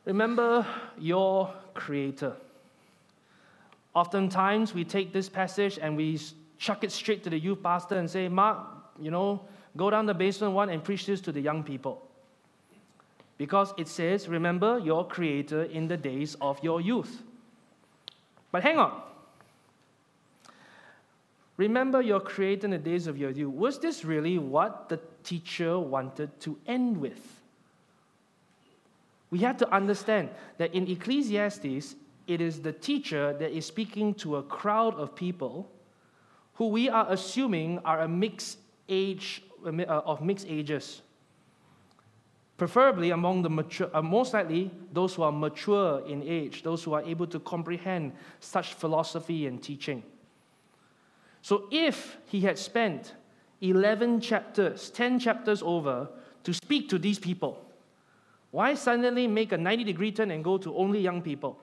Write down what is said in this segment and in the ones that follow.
Remember your Creator. Oftentimes, we take this passage and we chuck it straight to the youth pastor and say, Mark, go down the basement one and preach this to the young people. Because it says, remember your Creator in the days of your youth. But hang on. Remember your Creator in the days of your youth. Was this really what the teacher wanted to end with? We have to understand that in Ecclesiastes, it is the teacher that is speaking to a crowd of people who we are assuming are of mixed ages. Preferably among the mature, most likely those who are mature in age, those who are able to comprehend such philosophy and teaching. So if he had spent 11 chapters, 10 chapters over to speak to these people, why suddenly make a 90-degree turn and go to only young people?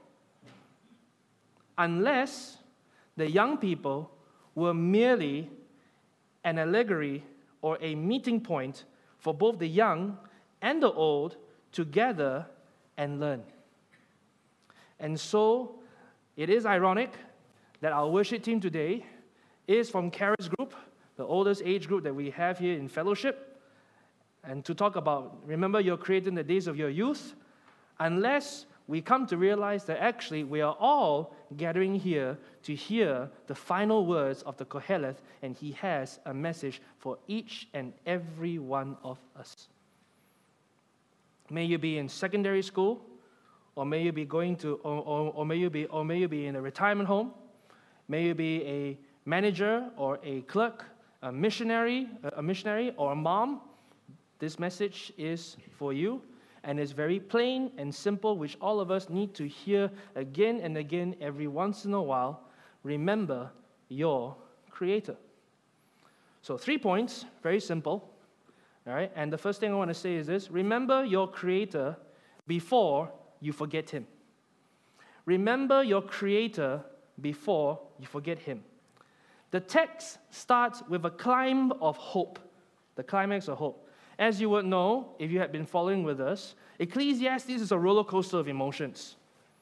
Unless the young people were merely an allegory or a meeting point for both the young and the old to gather and learn. And so, it is ironic that our worship team today is from Kara's group, the oldest age group that we have here in fellowship, and to talk about, remember your Creator in the days of your youth, unless we come to realize that actually we are all gathering here to hear the final words of the Koheleth, and he has a message for each and every one of us. May you be in secondary school, or may you be going to, or may you be in a retirement home, may you be a manager or a clerk, a missionary or a mom. This message is for you, and it's very plain and simple, which all of us need to hear again and again every once in a while. Remember your Creator. So 3 points, very simple. All right, and the first thing I want to say is this: remember your Creator before you forget Him. Remember your Creator before you forget Him. The text starts with a climb of hope, the climax of hope. As you would know, if you had been following with us, Ecclesiastes is a roller coaster of emotions.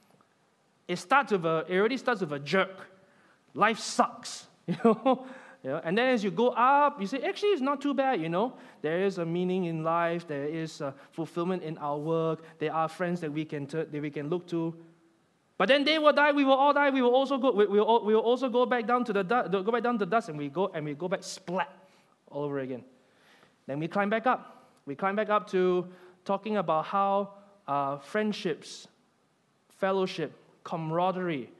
It already starts with a jerk. Life sucks, and then as you go up, you say, actually, it's not too bad, There is a meaning in life. There is fulfillment in our work. There are friends that we can look to. But then they will die. We will all die. We will also go back down to the dust, and we go back splat all over again. Then we climb back up. We climb back up to talking about how friendships, fellowship, camaraderie,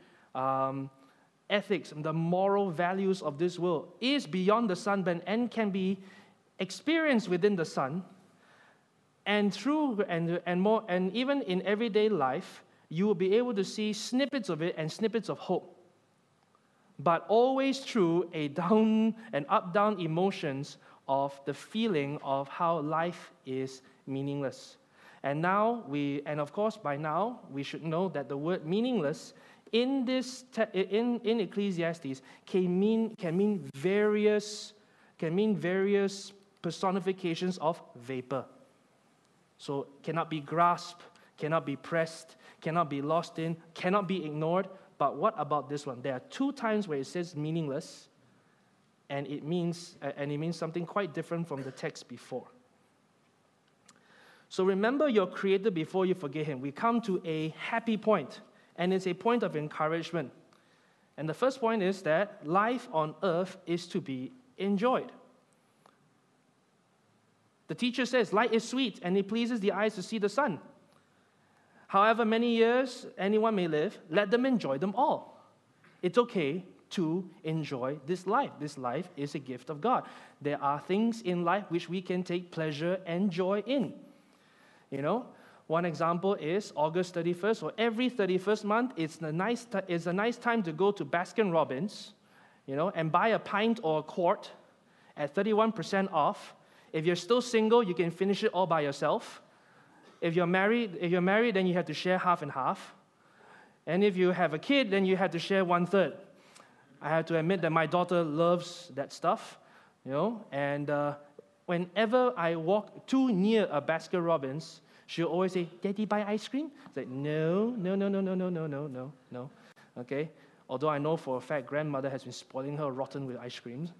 ethics, and the moral values of this world is beyond the sun and can be experienced within the sun. And through and more, and even in everyday life, you will be able to see snippets of it and snippets of hope. But always through a down and up-down emotions of the feeling of how life is meaningless. And of course, by now, we should know that the word meaningless in Ecclesiastes can mean various personifications of vapor. So cannot be grasped, cannot be pressed, cannot be lost in, cannot be ignored. But what about this one? There are 2 times where it says meaningless, and it means something quite different from the text before. So remember your Creator before you forget Him. We come to a happy point, and it's a point of encouragement. And the first point is that life on earth is to be enjoyed. The teacher says, light is sweet, and it pleases the eyes to see the sun. However many years anyone may live, let them enjoy them all. It's okay to enjoy this life. This life is a gift of God. There are things in life which we can take pleasure and joy in. One example is August 31st, or every 31st month, it's a nice time to go to Baskin-Robbins, and buy a pint or a quart at 31% off. If you're still single, you can finish it all by yourself. If you're married, then you have to share half and half. And if you have a kid, then you have to share 1/3. I have to admit that my daughter loves that stuff, and whenever I walk too near a Baskin-Robbins, She'll always say, Daddy, buy ice cream? It's like, no, no, no, no, no, no, no, no, no, no. Okay? Although I know for a fact grandmother has been spoiling her rotten with ice creams.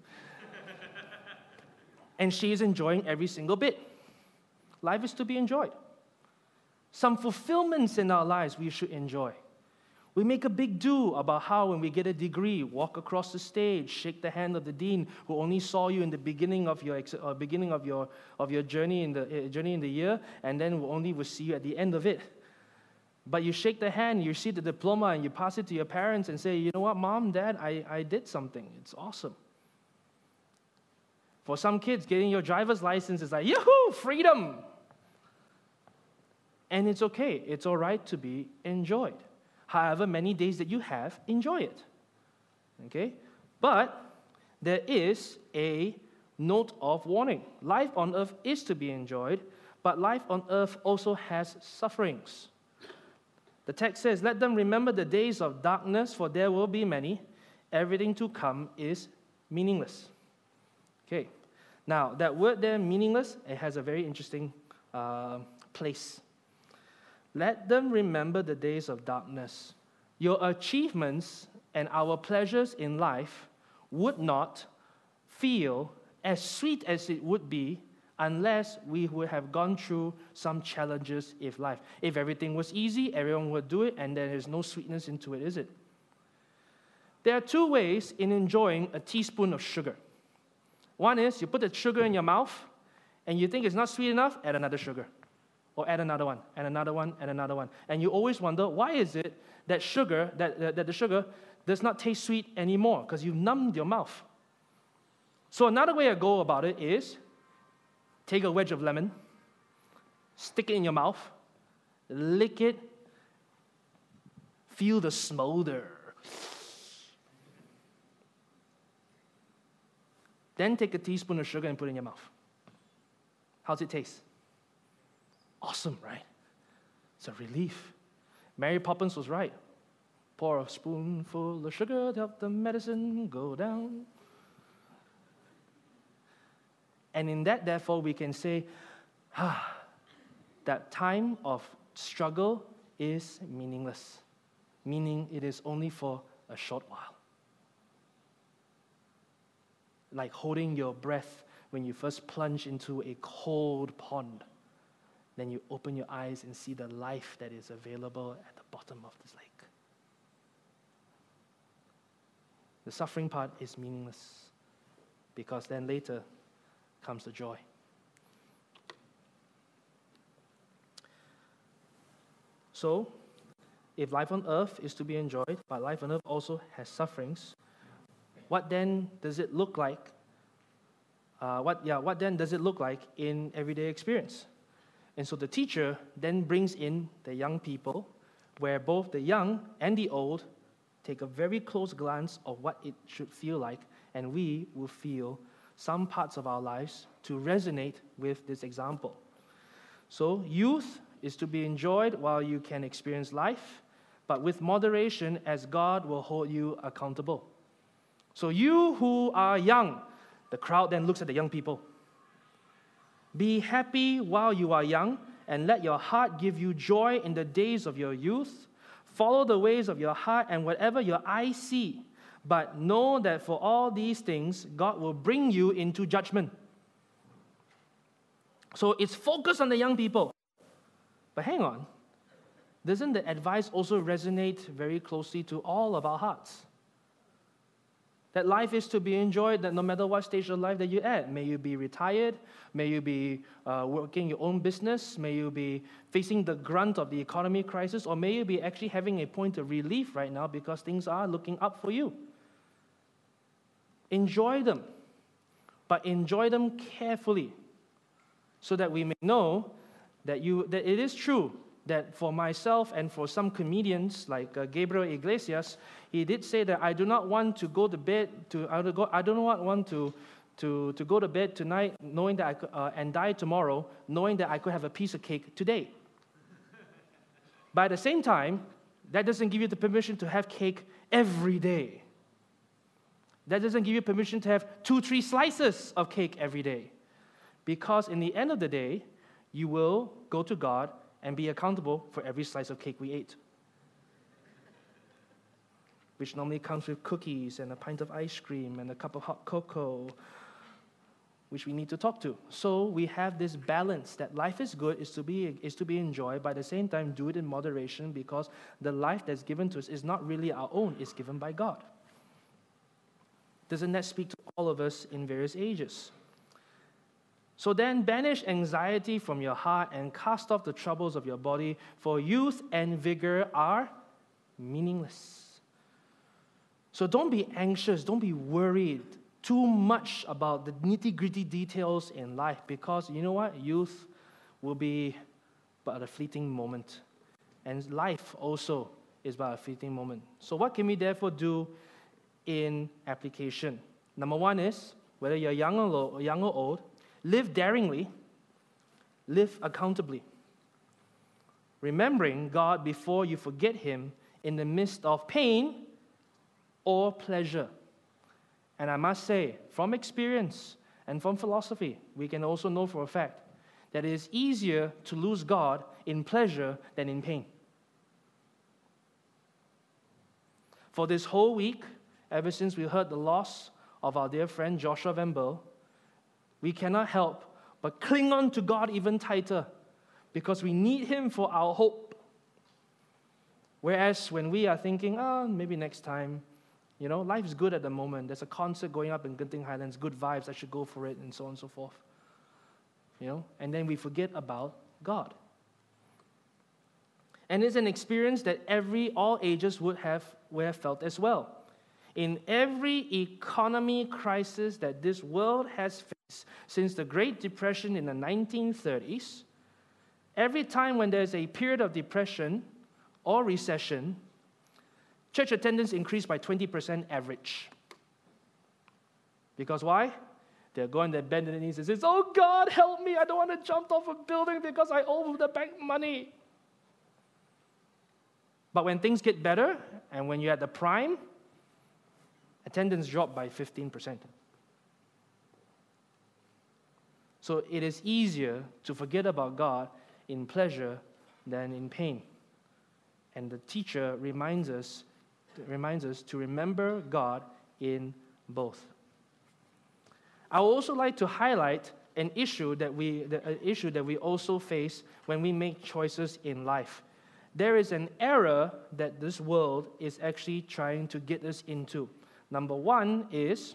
And she is enjoying every single bit. Life is to be enjoyed. Some fulfillments in our lives we should enjoy. We make a big do about how when we get a degree, walk across the stage, shake the hand of the dean who only saw you in the beginning of your journey in the year, and then will see you at the end of it. But you shake the hand, you see the diploma, and you pass it to your parents and say, you know what, Mom, Dad, I did something. It's awesome. For some kids, getting your driver's license is like, yahoo, freedom. And it's okay. It's all right to be enjoyed. However many days that you have, enjoy it. Okay? But there is a note of warning. Life on earth is to be enjoyed, but life on earth also has sufferings. The text says, let them remember the days of darkness, for there will be many. Everything to come is meaningless. Okay. Now, that word there, meaningless, it has a very interesting place. Let them remember the days of darkness. Your achievements and our pleasures in life would not feel as sweet as it would be unless we would have gone through some challenges in life. If everything was easy, everyone would do it, and there is no sweetness into it, is it? There are two ways in enjoying a teaspoon of sugar. One is you put the sugar in your mouth, and you think it's not sweet enough, add another sugar. Or add another one, and another one, and another one. And you always wonder, why is it that the sugar does not taste sweet anymore? Because you've numbed your mouth. So another way to go about it is, take a wedge of lemon, stick it in your mouth, lick it, feel the smolder. Then take a teaspoon of sugar and put it in your mouth. How's it taste? Awesome, right? It's a relief. Mary Poppins was right. Pour a spoonful of sugar to help the medicine go down. And in that, therefore, we can say, that time of struggle is meaningless, meaning it is only for a short while. Like holding your breath when you first plunge into a cold pond. Then you open your eyes and see the life that is available at the bottom of this lake. The suffering part is meaningless because then later comes the joy. So, if life on earth is to be enjoyed, but life on earth also has sufferings, what then does it look like? What then does it look like in everyday experience? And so the teacher then brings in the young people, where both the young and the old take a very close glance of what it should feel like, and we will feel some parts of our lives to resonate with this example. So youth is to be enjoyed while you can experience life, but with moderation as God will hold you accountable. So you who are young, the crowd then looks at the young people. Be happy while you are young, and let your heart give you joy in the days of your youth. Follow the ways of your heart and whatever your eyes see. But know that for all these things, God will bring you into judgment. So it's focused on the young people. But hang on. Doesn't the advice also resonate very closely to all of our hearts? That life is to be enjoyed, that no matter what stage of life that you're at, may you be retired, may you be working your own business, may you be facing the grunt of the economy crisis, or may you be actually having a point of relief right now because things are looking up for you. Enjoy them, but enjoy them carefully so that we may know that it is true that for myself and for some comedians like Gabriel Iglesias, he did say that I do not want to go to bed I do not want to go to bed tonight knowing that I could, and die tomorrow knowing that I could have a piece of cake today. But at the same time, that doesn't give you the permission to have cake every day. That doesn't give you permission to have 2-3 slices of cake every day. Because in the end of the day, you will go to God and be accountable for every slice of cake we ate, which normally comes with cookies and a pint of ice cream and a cup of hot cocoa, which we need to talk to. So we have this balance that life is good, is to be enjoyed, but at the same time do it in moderation, because the life that's given to us is not really our own, it's given by God. Doesn't that speak to all of us in various ages? So then banish anxiety from your heart and cast off the troubles of your body, for youth and vigor are meaningless. So don't be anxious, don't be worried too much about the nitty-gritty details in life, because you know what? Youth will be but a fleeting moment. And life also is but a fleeting moment. So what can we therefore do in application? Number one is, whether you're young or old, live daringly, live accountably, remembering God before you forget Him in the midst of pain or pleasure. And I must say, from experience and from philosophy, we can also know for a fact that it is easier to lose God in pleasure than in pain. For this whole week, ever since we heard the loss of our dear friend Joshua Van Burl, we cannot help but cling on to God even tighter, because we need Him for our hope. Whereas when we are thinking, maybe next time, life is good at the moment. There's a concert going up in Genting Highlands, good vibes, I should go for it, and so on and so forth. And then we forget about God. And it's an experience that all ages would have felt as well. In every economy crisis that this world has faced since the Great Depression in the 1930s, every time when there's a period of depression or recession, church attendance increased by 20% average. Because why? They're going to bend their knees and say, "Oh God, help me, I don't want to jump off a building because I owe the bank money." But when things get better, and when you're at the prime, attendance dropped by 15%. So it is easier to forget about God in pleasure than in pain. And the teacher reminds us to remember God in both. I would also like to highlight an issue that we also face when we make choices in life. There is an error that this world is actually trying to get us into. Number one is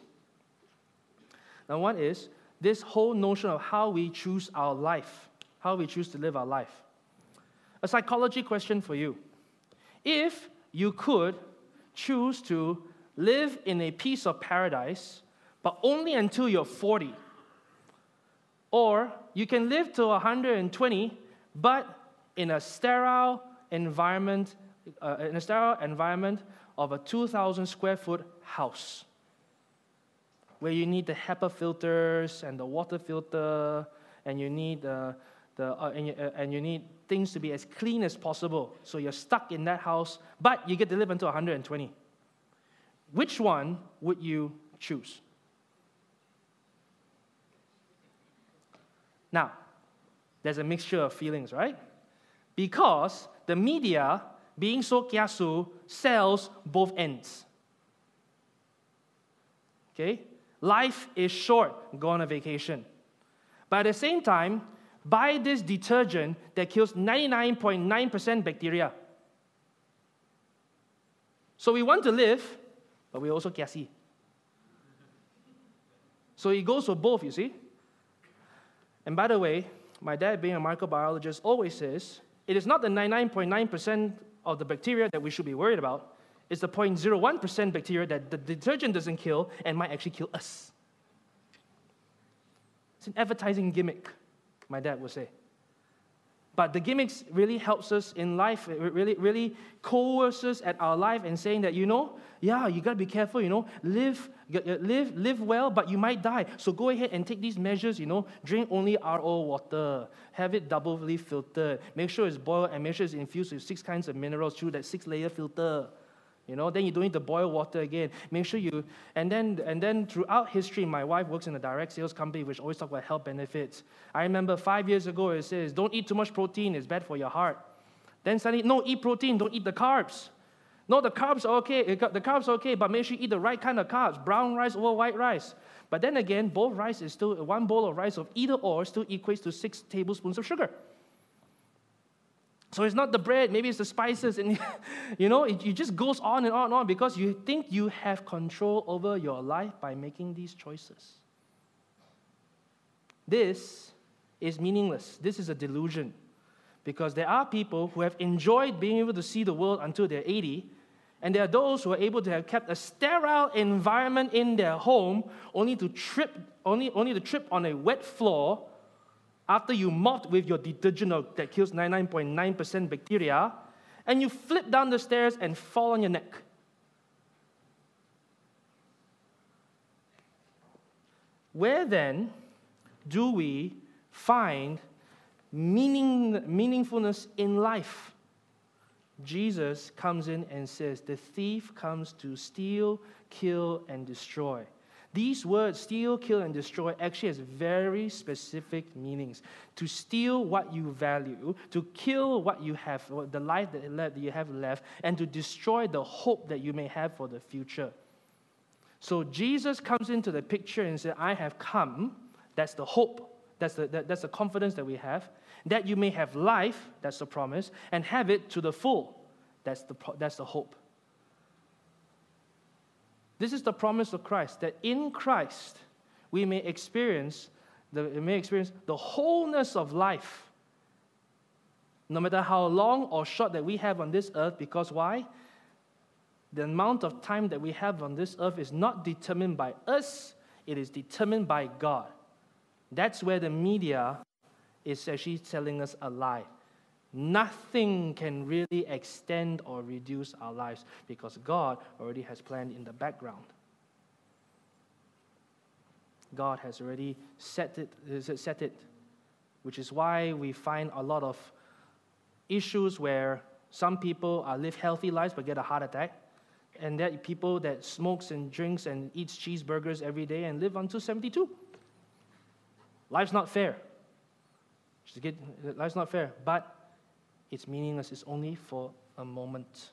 this whole notion of how we choose our life, how we choose to live our life. A psychology question for you. If you could choose to live in a piece of paradise, but only until you're 40, or you can live to 120, but in a sterile environment of a 2,000 square foot house, where you need the HEPA filters and the water filter, and you need and you need things to be as clean as possible. So you're stuck in that house, but you get to live until 120. Which one would you choose? Now, there's a mixture of feelings, right? Because the media, being so kiasu, sells both ends. Okay? Life is short, go on a vacation. But at the same time, buy this detergent that kills 99.9% bacteria. So we want to live, but we also kiasi. So it goes for both, you see. And by the way, my dad, being a microbiologist, always says, it is not the 99.9% of the bacteria that we should be worried about. It's the 0.01% bacteria that the detergent doesn't kill and might actually kill us. It's an advertising gimmick, my dad would say. But the gimmicks really helps us in life. It really coerces at our life and saying that, you got to be careful, live well, but you might die. So go ahead and take these measures, drink only RO water, have it doubly filtered, make sure it's boiled and make sure it's infused with 6 kinds of minerals through that 6-layer filter. Then you don't need to boil water again. Make sure you, and then throughout history, my wife works in a direct sales company which always talk about health benefits. I remember 5 years ago it says, don't eat too much protein, it's bad for your heart. Then suddenly, no, eat protein, don't eat the carbs. No, the carbs are okay, but make sure you eat the right kind of carbs, brown rice over white rice. But then again, both rice is still, one bowl of rice of either or still equates to 6 tablespoons of sugar. So it's not the bread, maybe it's the spices, and it just goes on and on and on because you think you have control over your life by making these choices. This is meaningless. This is a delusion because there are people who have enjoyed being able to see the world until they're 80, and there are those who are able to have kept a sterile environment in their home only to trip on a wet floor after you mopped with your detergent that kills 99.9% bacteria, and you flip down the stairs and fall on your neck. Where then do we find meaningfulness in life? Jesus comes in and says, the thief comes to steal, kill, and destroy. These words, steal, kill, and destroy, actually has very specific meanings. To steal what you value, to kill what you have, the life that you have left, and to destroy the hope that you may have for the future. So Jesus comes into the picture and says, I have come, that's the hope, that's the confidence that we have, that you may have life, that's the promise, and have it to the full, that's the hope. This is the promise of Christ, that in Christ we may experience the wholeness of life, no matter how long or short that we have on this earth, because why? The amount of time that we have on this earth is not determined by us, it is determined by God. That's where the media is actually telling us a lie. Nothing can really extend or reduce our lives because God already has planned in the background. God has already set it, which is why we find a lot of issues where some people live healthy lives but get a heart attack, and there are people that smokes and drinks and eats cheeseburgers every day and live until 72. Life's not fair. Life's not fair, but it's meaningless. It's only for a moment.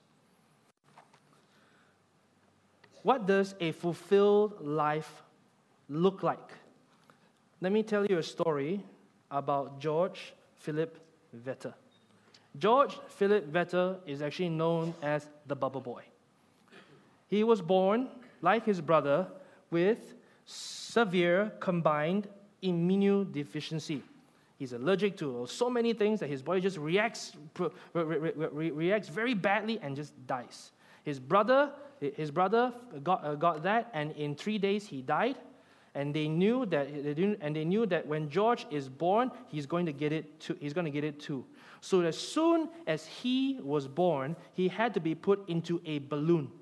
What does a fulfilled life look like? Let me tell you a story about George Philip Vetter. George Philip Vetter is actually known as the Bubble Boy. He was born, like his brother, with severe combined immunodeficiency. He's allergic to so many things that his body just reacts very badly and just dies. His brother got that, and in 3 days he died. And they knew that when George is born, he's going to get it too. So as soon as he was born, he had to be put into a balloon.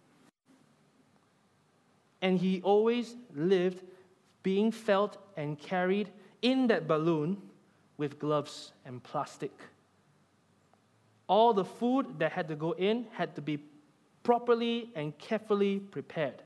And he always lived being felt and carried in that balloon with gloves and plastic. All the food that had to go in had to be properly and carefully prepared.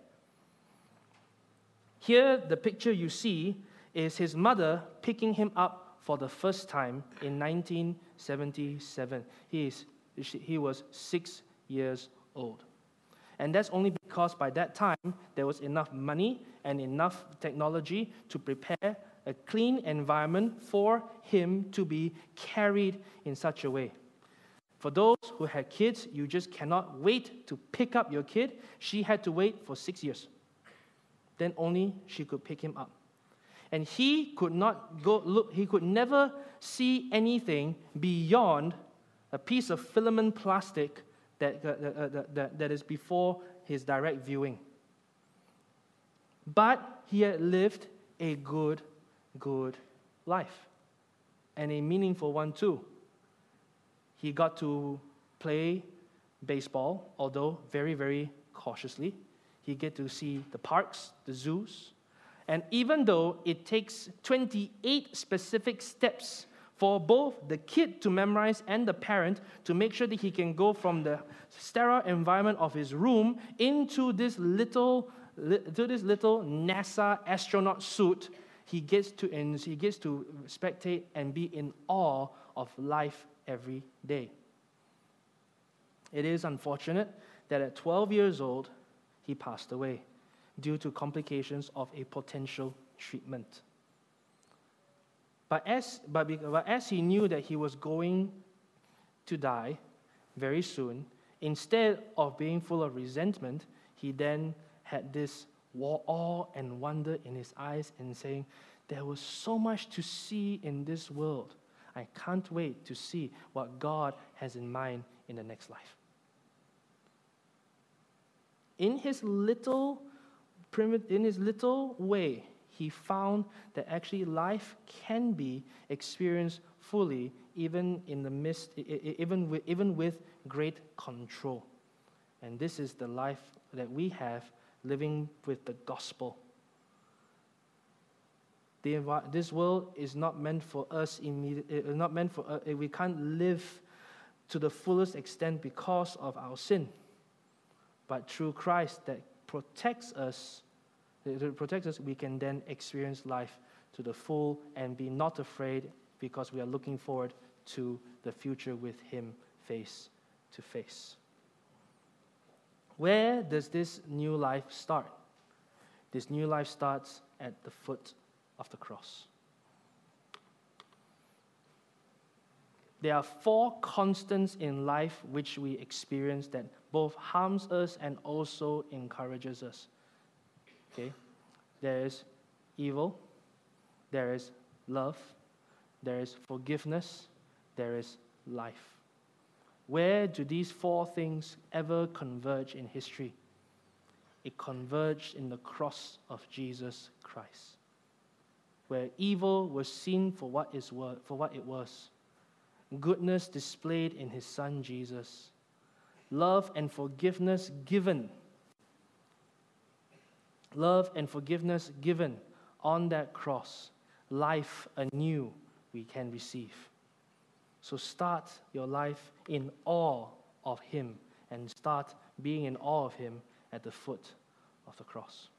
Here, the picture you see is his mother picking him up for the first time in 1977. He was 6 years old. And that's only because by that time, there was enough money and enough technology to prepare a clean environment for him to be carried in such a way. For those who had kids, you just cannot wait to pick up your kid. She had to wait for 6 years. Then only she could pick him up. And he could not go look, he could never see anything beyond a piece of filament plastic that is before his direct viewing. But he had lived a good life, and a meaningful one too. He got to play baseball, although very, very cautiously. He get to see the parks, the zoos, and even though it takes 28 specific steps for both the kid to memorize and the parent to make sure that he can go from the sterile environment of his room into this little NASA astronaut suit. He gets to spectate and be in awe of life every day. It is unfortunate that at 12 years old, he passed away due to complications of a potential treatment. But as he knew that he was going to die very soon, instead of being full of resentment, he then had this awe and wonder in his eyes and saying, there was so much to see in this world. I can't wait to see what God has in mind in the next life. In his little way, he found that actually life can be experienced fully, even with great control. And this is the life that we have living with the gospel. This world is not meant for us. We can't live to the fullest extent because of our sin, but through Christ that protects us, we can then experience life to the full and be not afraid because we are looking forward to the future with Him face to face. Where does this new life start? This new life starts at the foot of the cross. There are 4 constants in life which we experience that both harms us and also encourages us. Okay? There is evil, there is love, there is forgiveness, there is life. Where do these 4 things ever converge in history? It converged in the cross of Jesus Christ, where evil was seen for what it was, goodness displayed in His Son Jesus, love and forgiveness given. Love and forgiveness given on that cross, life anew we can receive. So start your life in awe of Him and start being in awe of Him at the foot of the cross.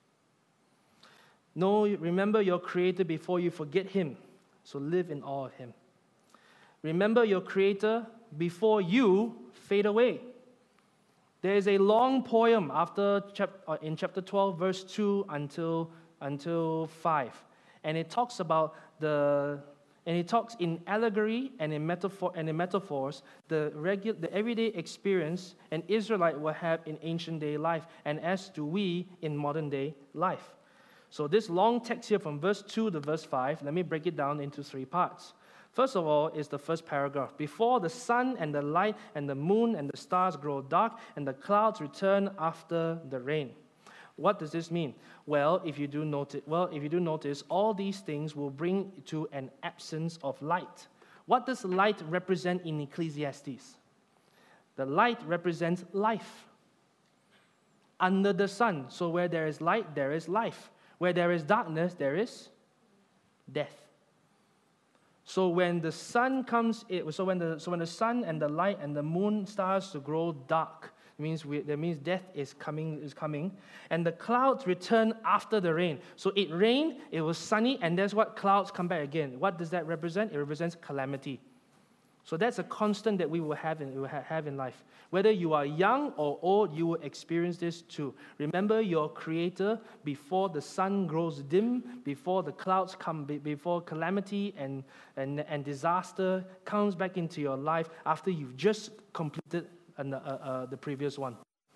Remember your Creator before you forget Him, so live in awe of Him. Remember your Creator before you fade away. There is a long poem in chapter 12, verse 2 until 5, and it talks about it talks in allegory and in metaphors the everyday experience an Israelite will have in ancient day life, and as do we in modern day life. So this long text here from verse 2 to verse 5, let me break it down into 3 parts. First of all is the first paragraph. Before the sun and the light and the moon and the stars grow dark and the clouds return after the rain. What does this mean? Well, if you do notice, all these things will bring to an absence of light. What does light represent in Ecclesiastes? The light represents life. Under the sun, so where there is light, there is life. Where there is darkness, there is death. So when the sun comes, when the sun and the light and the moon starts to grow dark, that means death is coming, and the clouds return after the rain. So it rained, it was sunny, and that's what clouds come back again. What does that represent? It represents calamity. So that's a constant that we will have in life. Whether you are young or old, you will experience this too. Remember your Creator before the sun grows dim, before the clouds come, before calamity and disaster comes back into your life after you've just completed the previous one.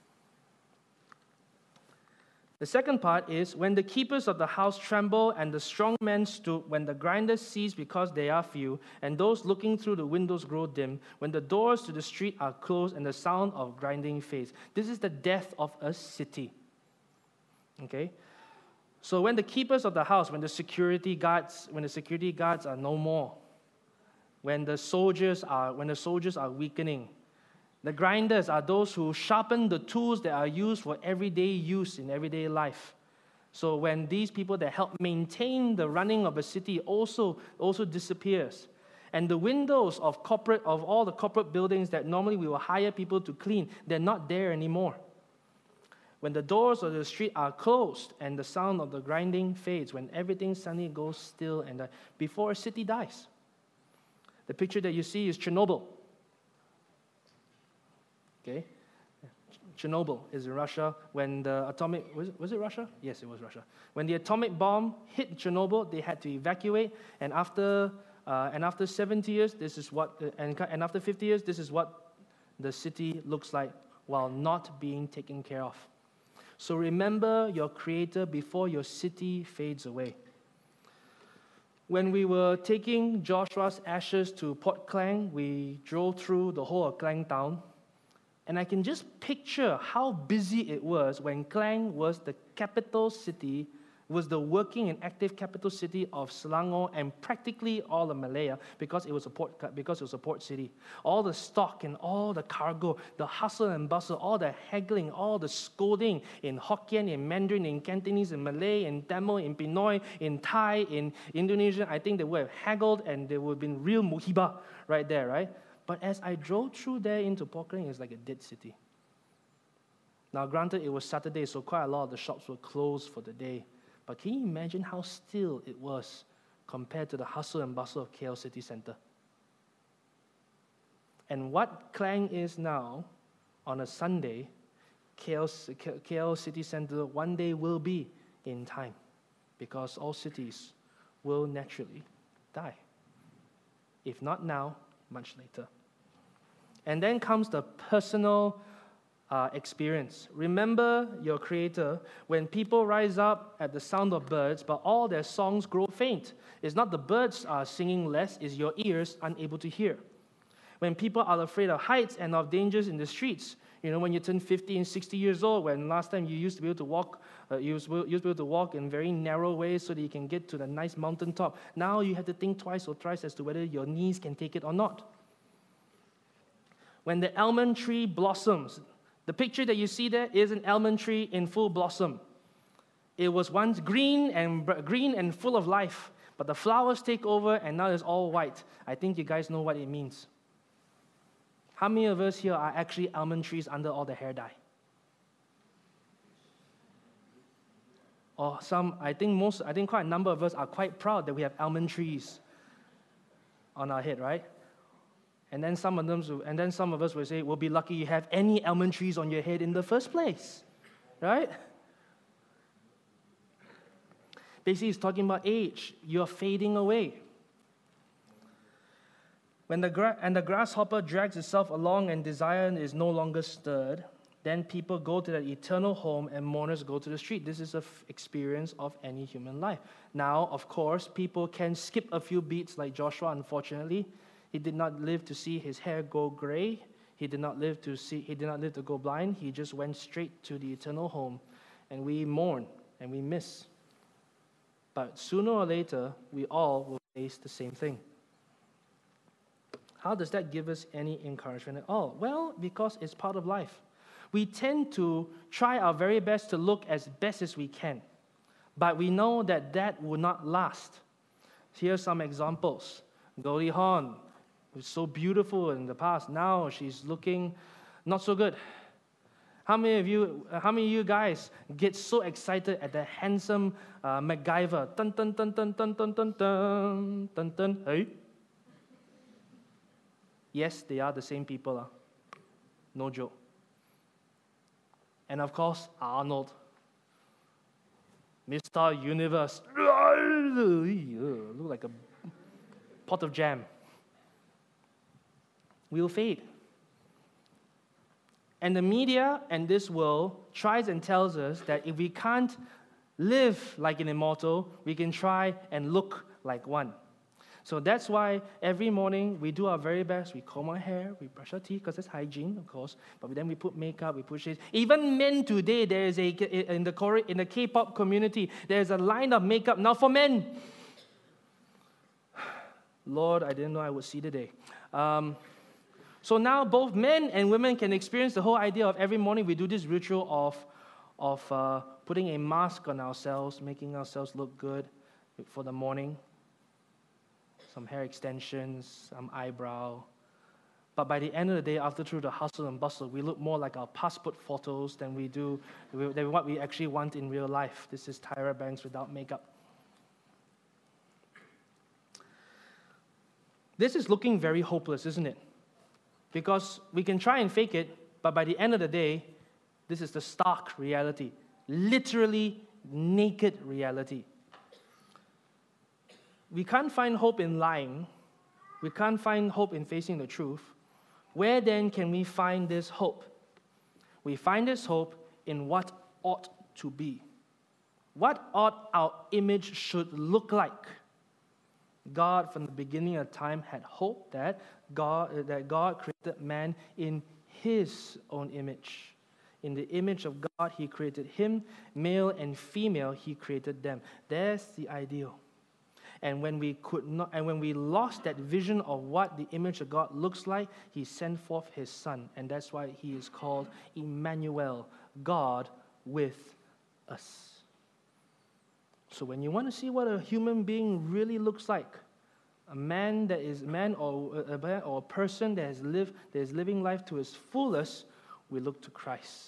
The second part is, when the keepers of the house tremble and the strong men stoop, when the grinders cease because they are few, and those looking through the windows grow dim, when the doors to the street are closed and the sound of grinding fades. This is the death of a city. Okay? So when the keepers of the house, when the security guards are no more, when the soldiers are weakening, the grinders are those who sharpen the tools that are used for everyday use in everyday life. So when these people that help maintain the running of a city also disappears, And the windows of all the corporate buildings that normally we will hire people to clean, they're not there anymore. When the doors of the street are closed and the sound of the grinding fades, when everything suddenly goes still and before a city dies. The picture that you see is Chernobyl. Okay? Chernobyl is in Russia when the atomic, was it Russia? Yes, it was Russia. When the atomic bomb hit Chernobyl, they had to evacuate, and after 70 years, this is what, and after 50 years, this is what the city looks like while not being taken care of. So remember your Creator before your city fades away. When we were taking Joshua's ashes to Port Klang, we drove through the whole of Klang town. And I can just picture how busy it was when Klang was the capital city, was the working and active capital city of Selangor and practically all of Malaya because it was a port city. All the stock and all the cargo, the hustle and bustle, all the haggling, all the scolding in Hokkien, in Mandarin, in Cantonese, in Malay, in Tamil, in Pinoy, in Thai, in Indonesian. I think they would have haggled and there would have been real muhibah right there, right? But as I drove through there into Port Klang, it's like a dead city. Now, granted, it was Saturday, so quite a lot of the shops were closed for the day. But can you imagine how still it was compared to the hustle and bustle of KL City Centre? And what Klang is now, on a Sunday, KL City Centre one day will be in time, because all cities will naturally die. If not now, much later. And then comes the personal experience. Remember your Creator when people rise up at the sound of birds, but all their songs grow faint. It's not the birds are singing less, it's your ears unable to hear. When people are afraid of heights and of dangers in the streets, you know, when you turn 50 and 60 years old, when last time you used to be able to walk, you used to be able to walk in very narrow ways so that you can get to the nice mountaintop. Now you have to think twice or thrice as to whether your knees can take it or not. When the almond tree blossoms, the picture that you see there is an almond tree in full blossom. It was once green and full of life, but the flowers take over and now it's all white. I think you guys know what it means. How many of us here are actually almond trees under all the hair dye? Or some, I think quite a number of us are quite proud that we have almond trees on our head, right? And then some of us will say, we'll be lucky you have any almond trees on your head in the first place, right? Basically, it's talking about age. You're fading away. When the grasshopper drags itself along and desire is no longer stirred, then people go to the eternal home and mourners go to the street. This is an experience of any human life. Now, of course, people can skip a few beats like Joshua, unfortunately. He did not live to see his hair go gray. He did not live to go blind. He just went straight to the eternal home. And we mourn and we miss. But sooner or later, we all will face the same thing. How does that give us any encouragement at all? Well, because it's part of life. We tend to try our very best to look as best as we can. But we know that will not last. Here are some examples. Goldie Hawn was so beautiful in the past. Now she's looking not so good. How many of you guys get so excited at the handsome MacGyver? Dun dun dun dun dun dun dun dun dun dun. Hey. Yes, they are the same people. No joke. And of course, Arnold. Mr. Universe. Look like a pot of jam. We'll fade. And the media and this world tries and tells us that if we can't live like an immortal, we can try and look like one. So that's why every morning we do our very best. We comb our hair, we brush our teeth because that's hygiene, of course. But then we put makeup, we put shades. Even men today, there is in the K-pop community, there's a line of makeup now for men. Lord, I didn't know I would see the day. So now both men and women can experience the whole idea of every morning we do this ritual of putting a mask on ourselves, making ourselves look good for the morning. some hair extensions, some eyebrow. But by the end of the day, after through the hustle and bustle, we look more like our passport photos than what we actually want in real life. This is Tyra Banks without makeup. This is looking very hopeless, isn't it? Because we can try and fake it, but by the end of the day, this is the stark reality. Literally naked reality. We can't find hope in lying. We can't find hope in facing the truth. Where then can we find this hope? We find this hope in what ought to be. What ought our image should look like? God, from the beginning of time, had hope that God created man in His own image. In the image of God, He created him, male and female, He created them. There's the ideal. And when we lost that vision of what the image of God looks like, He sent forth His Son, and that's why He is called Emmanuel, God with us. So when you want to see what a human being really looks like, a man or a person that is living life to his fullest, we look to Christ.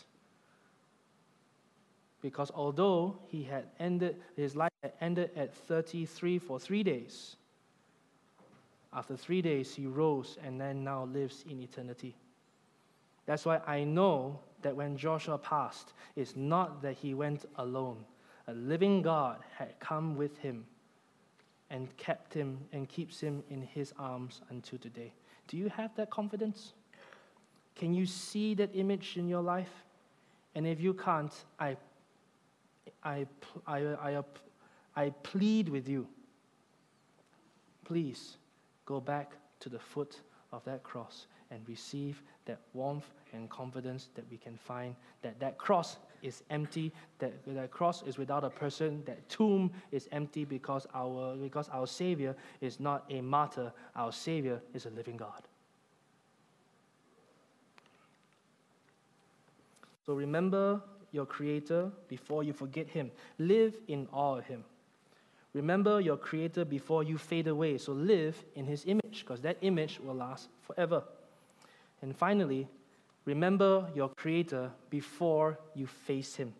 Because although his life had ended at 33 for 3 days, after 3 days he rose and then now lives in eternity. That's why I know that when Joshua passed, it's not that he went alone. A living God had come with him and kept him and keeps him in His arms until today. Do you have that confidence? Can you see that image in your life? And if you can't, I plead with you, please go back to the foot of that cross and receive that warmth and confidence that we can find, that cross is empty, that cross is without a person, that tomb is empty because our Savior is not a martyr, our Savior is a living God. So remember your Creator before you forget Him. Live in awe of Him. Remember your Creator before you fade away. So live in His image, because that image will last forever. And finally, remember your Creator before you face Him.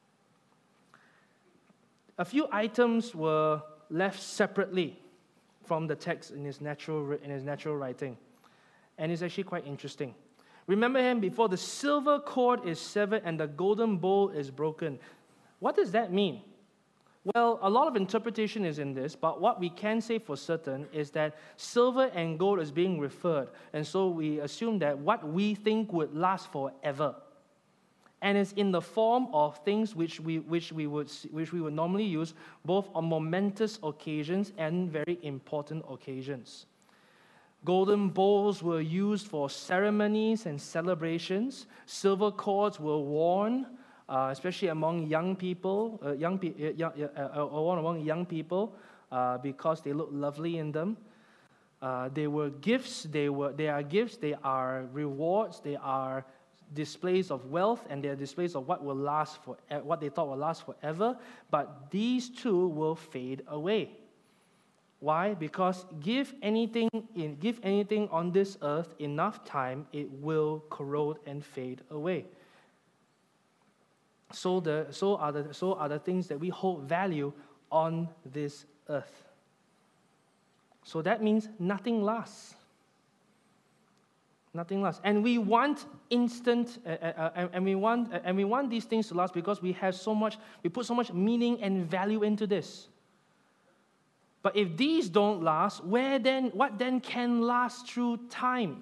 A few items were left separately from the text in his natural writing. And it's actually quite interesting. Remember Him before the silver cord is severed and the golden bowl is broken. What does that mean? Well, a lot of interpretation is in this, but what we can say for certain is that silver and gold is being referred, and so we assume that what we think would last forever, and it's in the form of things which we would normally use both on momentous occasions and very important occasions. Golden bowls were used for ceremonies and celebrations. Silver cords were worn, especially among young people, because they look lovely in them. They were gifts. They are gifts. They are rewards. They are displays of wealth, and they are displays of what they thought will last forever. But these too will fade away. Why? Because give anything on this earth enough time, it will corrode and fade away. So are the things that we hold value on this earth. So that means nothing lasts. Nothing lasts, and we want instant, and we want these things to last because we put so much meaning and value into this. But if these don't last, what then can last through time?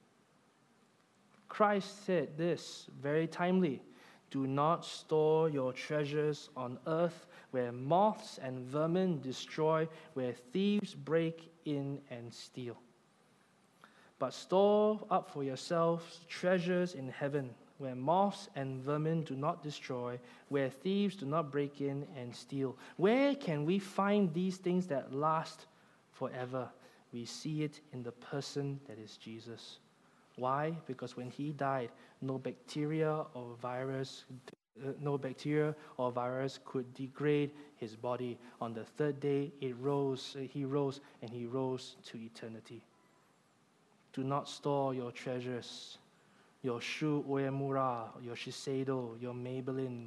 Christ said this very timely: do not store your treasures on earth where moths and vermin destroy, where thieves break in and steal. But store up for yourselves treasures in heaven, where moths and vermin do not destroy, where thieves do not break in and steal. Where can we find these things that last forever? We see it in the person that is Jesus. Why? Because when He died, no bacteria or virus no bacteria or virus could degrade his body. On the third day, he rose, and he rose to eternity. Do not store your treasures, your Shu Uemura, your Shiseido, your Maybelline,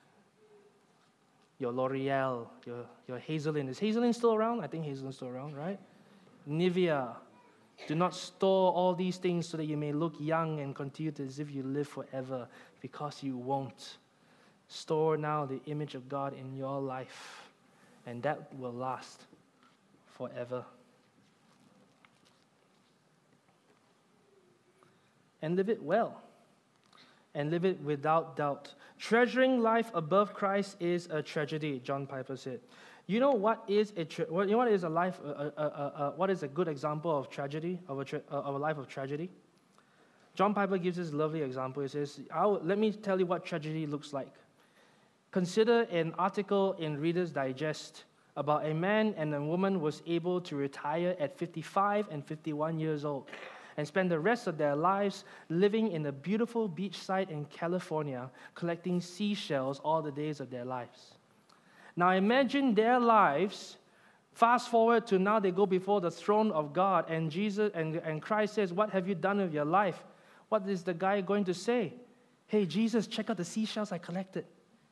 your L'Oreal, your Hazelin. Is Hazelin still around? I think Hazelin's still around, right? Nivea. Do not store all these things so that you may look young and continue to as if you live forever, because you won't. Store now the image of God in your life, and that will last forever. And live it well, and live it without doubt. Treasuring life above Christ is a tragedy, John Piper said. You know what is a what is a good example of tragedy, of a life of tragedy? John Piper gives this lovely example. He says, let me tell you what tragedy looks like. Consider an article in Reader's Digest about a man and a woman was able to retire at 55 and 51 years old and spend the rest of their lives living in a beautiful beachside in California, collecting seashells all the days of their lives. Now imagine their lives, fast forward to now they go before the throne of God, and Jesus and Christ says, "What have you done with your life?" What is the guy going to say? "Hey, Jesus, check out the seashells I collected."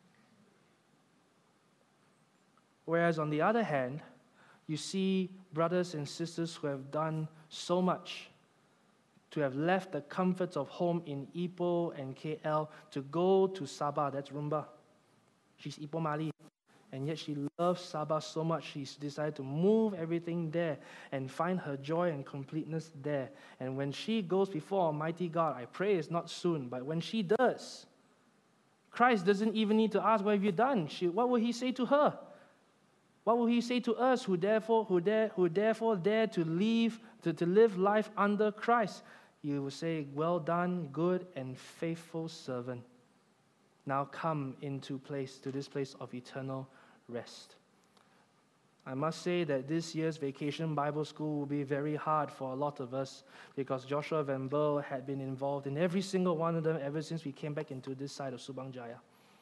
Whereas on the other hand, you see brothers and sisters who have done so much, to have left the comforts of home in Ipoh and KL to go to Sabah. That's Rumba. She's Ipoh Mali. And yet she loves Sabah so much, she's decided to move everything there and find her joy and completeness there. And when she goes before Almighty God, I pray it's not soon, but when she does, Christ doesn't even need to ask, "What have you done?" What will he say to her? What will he say to us who therefore dare to live life under Christ? He will say, "Well done, good and faithful servant. Now come to this place of eternal rest." I must say that this year's Vacation Bible School will be very hard for a lot of us, because Joshua Van Burl had been involved in every single one of them ever since we came back into this side of Subang Jaya.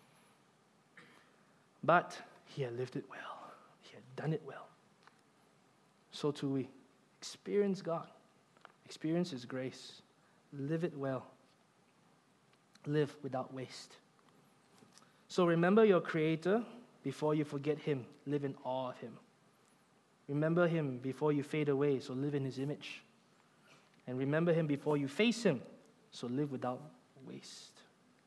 But he had lived it well. He had done it well. So too we. Experience God. Experience His grace. Live it well. Live without waste. So remember your Creator before you forget Him. Live in awe of Him. Remember Him before you fade away, so live in His image. And remember Him before you face Him, so live without waste.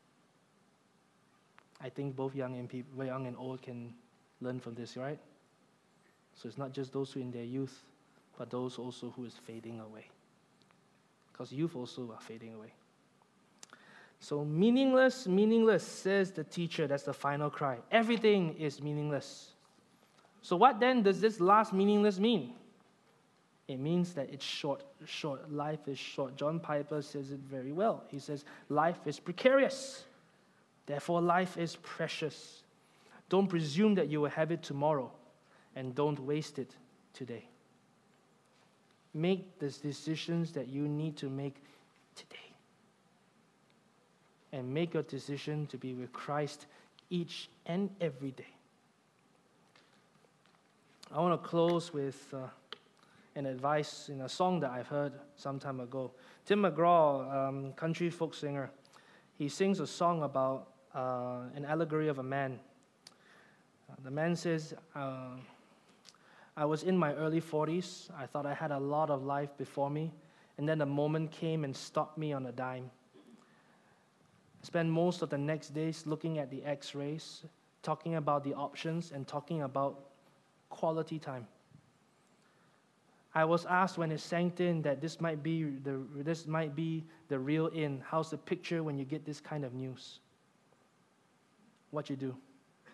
I think both young and old can learn from this, right? So it's not just those who are in their youth, but those also who is fading away. Because youth also are fading away. So meaningless, says the teacher. That's the final cry. Everything is meaningless. So what then does this last meaningless mean? It means that it's short. Life is short. John Piper says it very well. He says, life is precarious. Therefore, life is precious. Don't presume that you will have it tomorrow, and don't waste it today. Make the decisions that you need to make today. And make your decision to be with Christ each and every day. I want to close with an advice in a song that I've heard some time ago. Tim McGraw, country folk singer, he sings a song about an allegory of a man. The man says, I was in my early 40s. I thought I had a lot of life before me. And then a moment came and stopped me on a dime. I spent most of the next days looking at the x-rays, talking about the options, and talking about quality time. I was asked when it sank in that this might be the real end. How's the picture when you get this kind of news? What you do?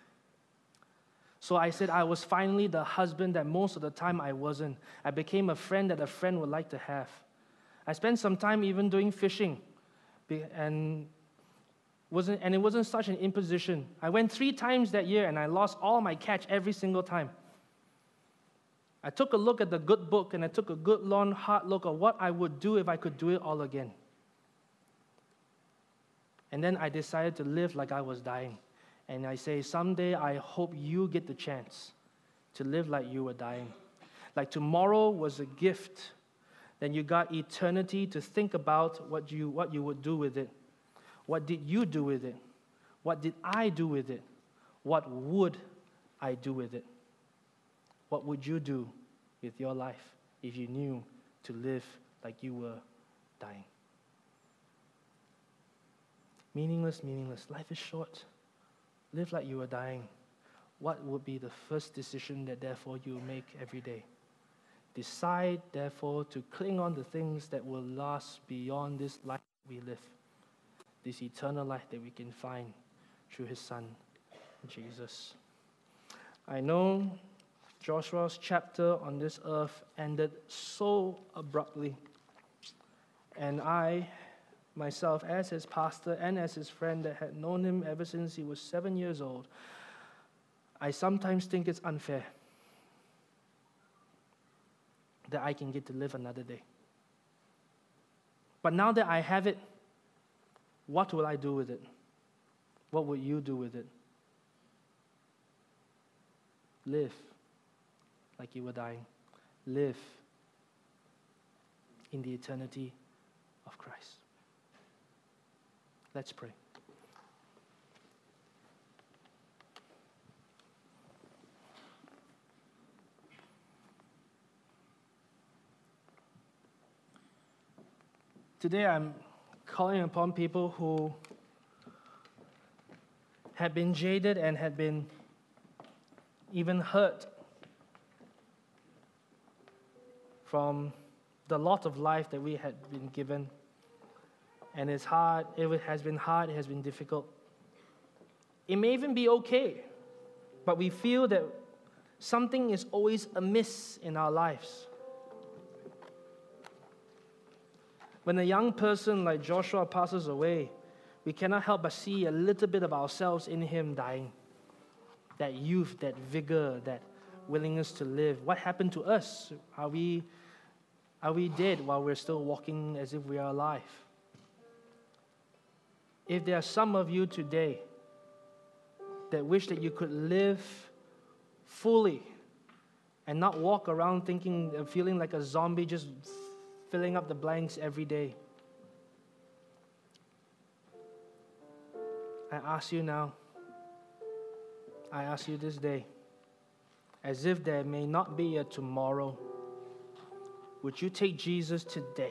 So I said I was finally the husband that most of the time I wasn't. I became a friend that a friend would like to have. I spent some time even doing fishing, and it wasn't such an imposition. I went 3 times that year, and I lost all my catch every single time. I took a look at the good book, and I took a good, long, hard look at what I would do if I could do it all again. And then I decided to live like I was dying. And I say, someday I hope you get the chance to live like you were dying. Like tomorrow was a gift. Then you got eternity to think about what you would do with it. What did you do with it? What did I do with it? What would I do with it? What would you do with your life if you knew to live like you were dying? Meaningless. Life is short. Live like you were dying. What would be the first decision that therefore you make every day? Decide, therefore, to cling on to things that will last beyond this life we live, this eternal life that we can find through His Son, Jesus. I know Joshua's chapter on this earth ended so abruptly, and I, myself, as his pastor and as his friend that had known him ever since he was 7 years old, I sometimes think it's unfair that I can get to live another day. But now that I have it, what will I do with it? What will you do with it? Live like you were dying. Live in the eternity of Christ. Let's pray. Today I'm calling upon people who had been jaded and had been even hurt from the lot of life that we had been given. And it's hard, it has been hard, it has been difficult. It may even be okay, but we feel that something is always amiss in our lives. When a young person like Joshua passes away, we cannot help but see a little bit of ourselves in him dying. That youth, that vigor, that willingness to live. What happened to us? Are we dead while we're still walking as if we are alive? If there are some of you today that wish that you could live fully and not walk around thinking and feeling like a zombie, just filling up the blanks every day, I ask you now, I ask you this day, as if there may not be a tomorrow, would you take Jesus today?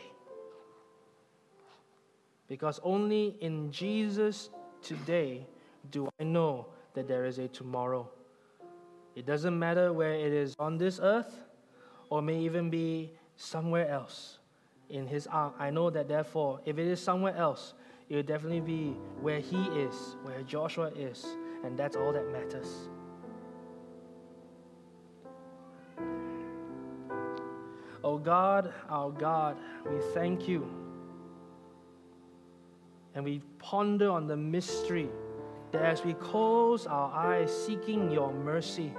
Because only in Jesus today do I know that there is a tomorrow. It doesn't matter where it is on this earth or may even be somewhere else. In His arm, I know that therefore, if it is somewhere else, it will definitely be where He is, where Joshua is, and that's all that matters. Oh God, our God, we thank you. And we ponder on the mystery that as we close our eyes seeking your mercy,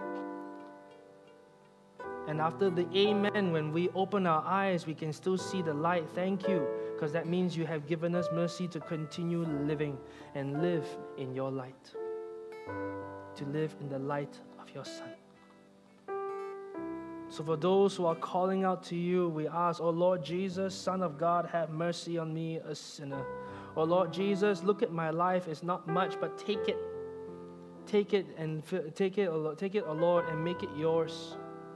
and after the amen, when we open our eyes, we can still see the light. Thank you, because that means you have given us mercy to continue living and live in your light, to live in the light of your Son. So for those who are calling out to you, we ask, oh Lord Jesus, Son of God, have mercy on me, a sinner. Oh Lord Jesus, look at my life. It's not much, but take it. Take it, oh Lord, and make it yours.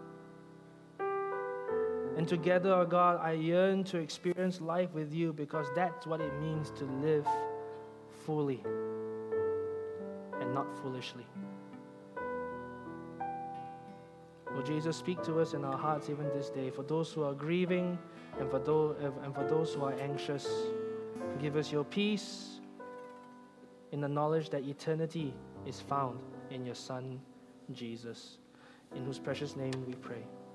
And together, oh God, I yearn to experience life with you, because that's what it means to live fully and not foolishly. Lord Jesus, speak to us in our hearts even this day. For those who are grieving and for those who are anxious, give us your peace in the knowledge that eternity is found in your Son, Jesus, in whose precious name we pray.